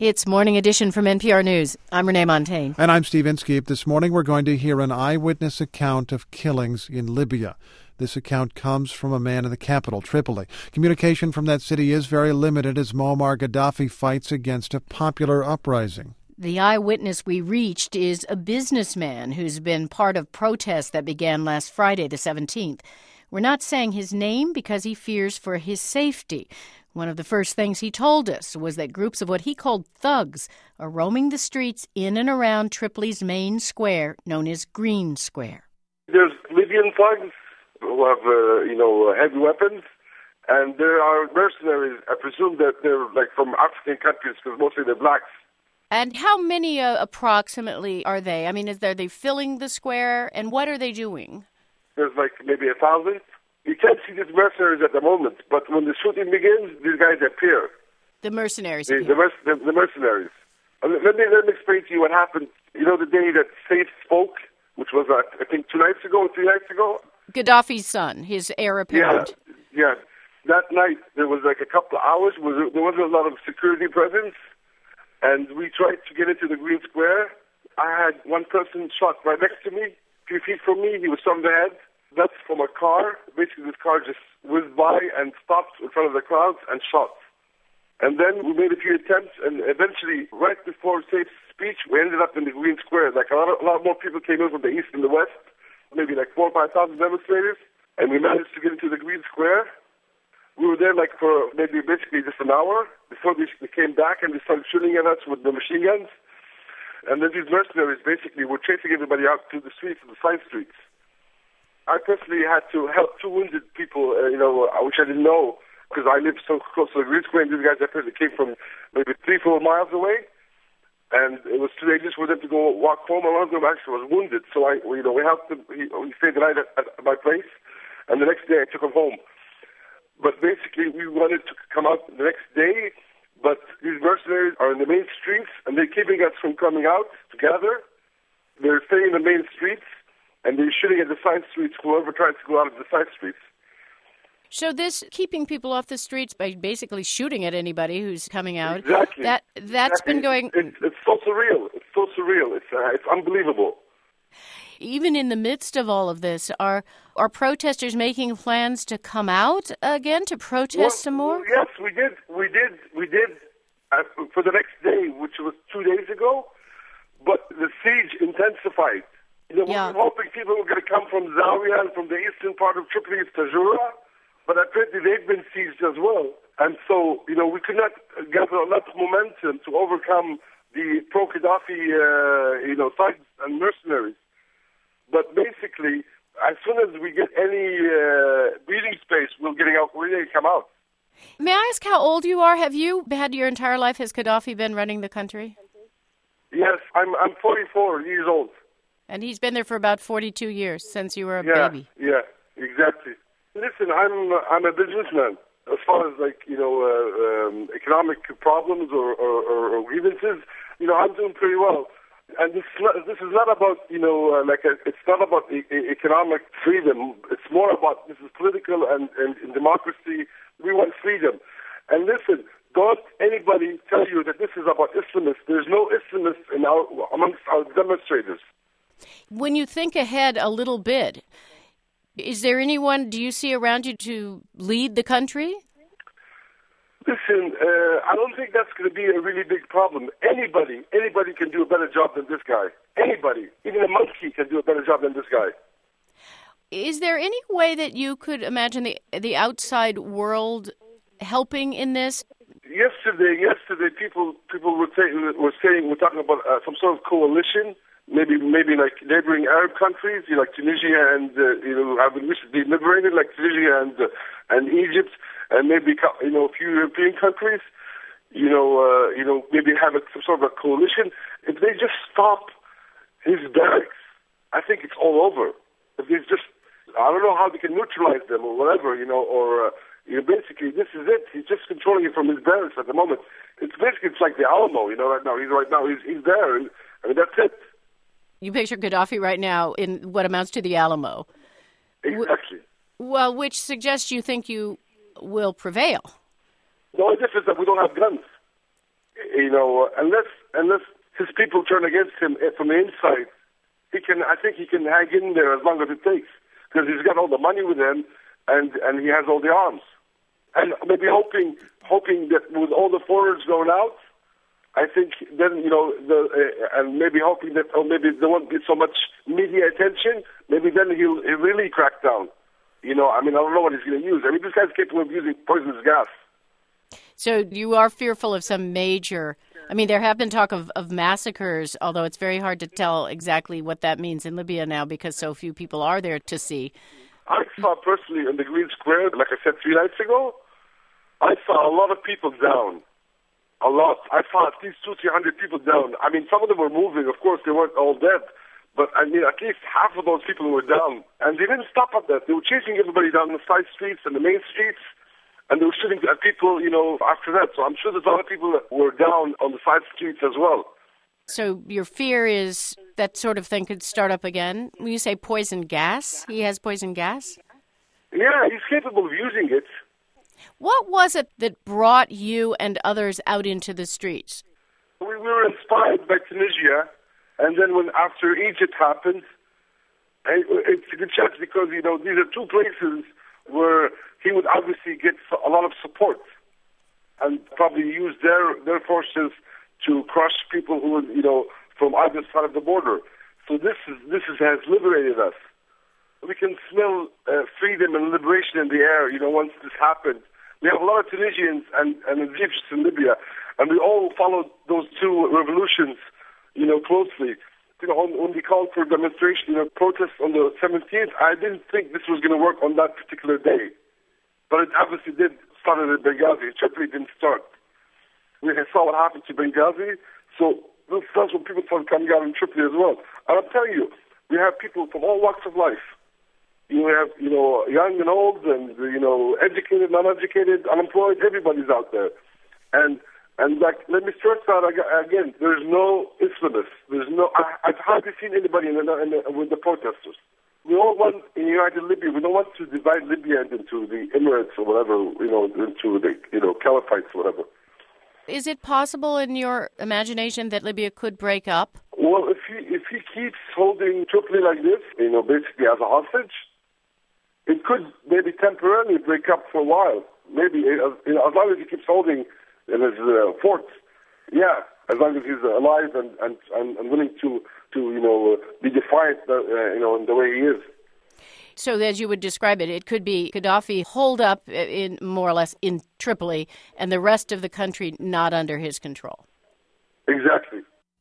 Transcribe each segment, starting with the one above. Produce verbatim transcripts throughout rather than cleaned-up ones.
It's Morning Edition from N P R News. I'm Renee Montaigne. And I'm Steve Inskeep. This morning we're going to hear an eyewitness account of killings in Libya. This account comes from a man in the capital, Tripoli. Communication from that city is very limited as Muammar Gaddafi fights against a popular uprising. The eyewitness we reached is a businessman who's been part of protests that began last Friday, the seventeenth. We're not saying his name because he fears for his safety. One of the first things he told us was that groups of what he called thugs are roaming the streets in and around Tripoli's main square, known as Green Square. There's Libyan thugs who have, uh, you know, heavy weapons, and there are mercenaries. I presume that they're, like, from African countries, because mostly they're blacks. And how many uh, approximately are they? I mean, is there, are they filling the square, and what are they doing? There's, like, maybe a thousand. You can't see these mercenaries at the moment, but when the shooting begins, these guys appear. The mercenaries The, appear. the, merc- the, the mercenaries. Uh, Let me, let me explain to you what happened. You know the day that Saif spoke, which was, uh, I think, two nights ago, three nights ago? Gaddafi's son, his heir apparent. Yeah, yeah. That night, there was like a couple of hours where there wasn't a lot of security presence, and we tried to get into the Green Square. I had one person shot right next to me, a few feet from me. He was shot in the head. That's from a car. Basically, this car just whizzed by and stopped in front of the crowds and shot. And then we made a few attempts, and eventually, right before Saif's speech, we ended up in the Green Square. Like a lot, of, a lot more people came in from the east and the west, maybe like four or five thousand demonstrators, and we managed to get into the Green Square. We were there like for maybe basically just an hour before they came back and they started shooting at us with the machine guns. And then these mercenaries basically were chasing everybody out to the streets, the side streets. I personally had to help two wounded people, uh, you know, which I didn't know because I lived so close to the Green Square, and these guys apparently came from maybe three, four miles away, and it was too dangerous for them to go walk home. And one of them actually was wounded, so I, you know, we helped him. He, he stayed the night at, at my place, and the next day I took him home. But basically, we wanted to come out the next day, but these mercenaries are in the main streets, and they're keeping us from coming out together. They're staying in the main streets. And they're shooting at the side streets, whoever tries to go out of the side streets. So this keeping people off the streets by basically shooting at anybody who's coming out, exactly. that, that's exactly. been going... It's, it's so surreal. It's so surreal. It's, uh, it's unbelievable. Even in the midst of all of this, are are protesters making plans to come out again to protest well, some more? Well, yes, we did. We did. We did uh, for the next day, which was two days ago. But the siege intensified. You know, yeah. We were hoping people were going to come from Zawiya and from the eastern part of Tripoli, Tajura, but apparently they've been seized as well. And so, you know, we could not gather enough momentum to overcome the pro-Gaddafi, uh, you know, thugs and mercenaries. But basically, as soon as we get any uh, breathing space, we're getting out. We're going to come out. May I ask how old you are? Have you had your entire life? Has Gaddafi been running the country? Yes, I'm. I'm forty-four years old. And he's been there for about forty-two years, since you were a yeah, baby. Yeah, exactly. Listen, I'm I'm a businessman. As far as, like, you know, uh, um, economic problems or, or, or grievances, you know, I'm doing pretty well. And this, this is not about, you know, uh, like, a, it's not about e- e- economic freedom. It's more about, this is political and, and in democracy, we want freedom. And listen, don't anybody tell you that this is about Islamists. There's no Islamists in our, amongst our demonstrators. When you think ahead a little bit, is there anyone, do you see around you to lead the country? Listen, uh, I don't think that's going to be a really big problem. Anybody, anybody can do a better job than this guy. Anybody, even a monkey can do a better job than this guy. Is there any way that you could imagine the the outside world helping in this? Yesterday, yesterday, people people were saying were saying we're talking about uh, some sort of coalition. Maybe, maybe like neighboring Arab countries, you know, like Tunisia and uh, you know have been recently liberated, like Tunisia and uh, and Egypt, and maybe you know a few European countries. You know, uh, you know, maybe have a, some sort of a coalition. If they just stop his barracks, I think it's all over. If they just, I don't know how they can neutralize them or whatever, you know, or uh, you know, basically this is it. He's just controlling it from his barracks at the moment. It's basically it's like the Alamo, you know, right now. He's right now. He's he's there. And, I mean, that's it. You picture Gaddafi right now in what amounts to the Alamo. Exactly. Well, which suggests you think you will prevail. The only difference is that we don't have guns. you know, unless unless his people turn against him from the inside, he can. I think he can hang in there as long as it takes, because he's got all the money with him, and and he has all the arms, and maybe hoping hoping that with all the foreigners going out, I think then, you know, the uh, and maybe hoping that, oh, maybe there won't be so much media attention. Maybe then he'll, he'll really crack down. You know, I mean, I don't know what he's going to use. I mean, this guy's capable of using poisonous gas. So you are fearful of some major, I mean, there have been talk of, of massacres, although it's very hard to tell exactly what that means in Libya now because so few people are there to see. I saw personally in the Green Square, like I said three nights ago, I saw a lot of people down. A lot. I saw at least two, three hundred people down. I mean, some of them were moving. Of course, they weren't all dead. But, I mean, at least half of those people were down. And they didn't stop at that. They were chasing everybody down the side streets and the main streets. And they were shooting at people, you know, after that. So I'm sure there's a lot of people that were down on the side streets as well. So your fear is that sort of thing could start up again? When you say poison gas, he has poison gas? Yeah, he's capable of using it. What was it that brought you and others out into the streets? We, we were inspired by Tunisia. And then when after Egypt happened, it's a good chance because, you know, these are two places where he would obviously get a lot of support and probably use their, their forces to crush people who would, you know, from either side of the border. So this is this is, has liberated us. We can smell uh, freedom and liberation in the air, you know, once this happened. We have a lot of Tunisians and, and Egyptians in Libya, and we all followed those two revolutions, you know, closely. You know, when, when we called for demonstration, you know, protests on the seventeenth, I didn't think this was going to work on that particular day. But it obviously did start at Benghazi. Tripoli didn't start. We saw what happened to Benghazi, so that's when people started coming out in Tripoli as well. And I'm telling you, we have people from all walks of life. You have, you know, young and old, and, you know, educated, non-educated, unemployed, everybody's out there. And And like, let me stress that again. There's no Islamists. There's no. I, I've hardly seen anybody in the, in the, with the protesters. We all want in United Libya. We don't want to divide Libya into the Emirates or whatever. You know, into the you know caliphites or whatever. Is it possible in your imagination that Libya could break up? Well, if he if he keeps holding Tripoli like this, you know, basically as a hostage, it could maybe temporarily break up for a while. Maybe as, you know, as long as he keeps holding in his uh, fort, yeah, as long as he's alive and, and, and, and willing to, to you know, uh, be defiant, uh, you know, in the way he is. So as you would describe it, it could be Gaddafi holed up in more or less in Tripoli and the rest of the country not under his control. Exactly.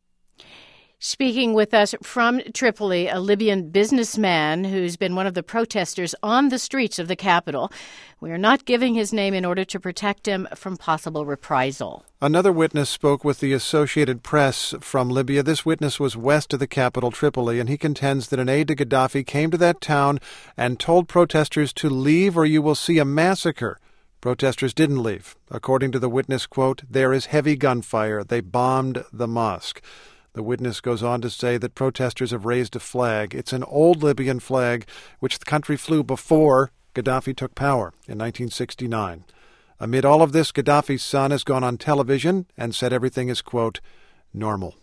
Speaking with us from Tripoli, a Libyan businessman who's been one of the protesters on the streets of the capital. We are not giving his name in order to protect him from possible reprisal. Another witness spoke with the Associated Press from Libya. This witness was west of the capital, Tripoli, and he contends that an aide to Gaddafi came to that town and told protesters to leave or you will see a massacre. Protesters didn't leave. According to the witness, quote, there is heavy gunfire. They bombed the mosque. The witness goes on to say that protesters have raised a flag. It's an old Libyan flag, which the country flew before Gaddafi took power in nineteen sixty-nine. Amid all of this, Gaddafi's son has gone on television and said everything is, quote, normal.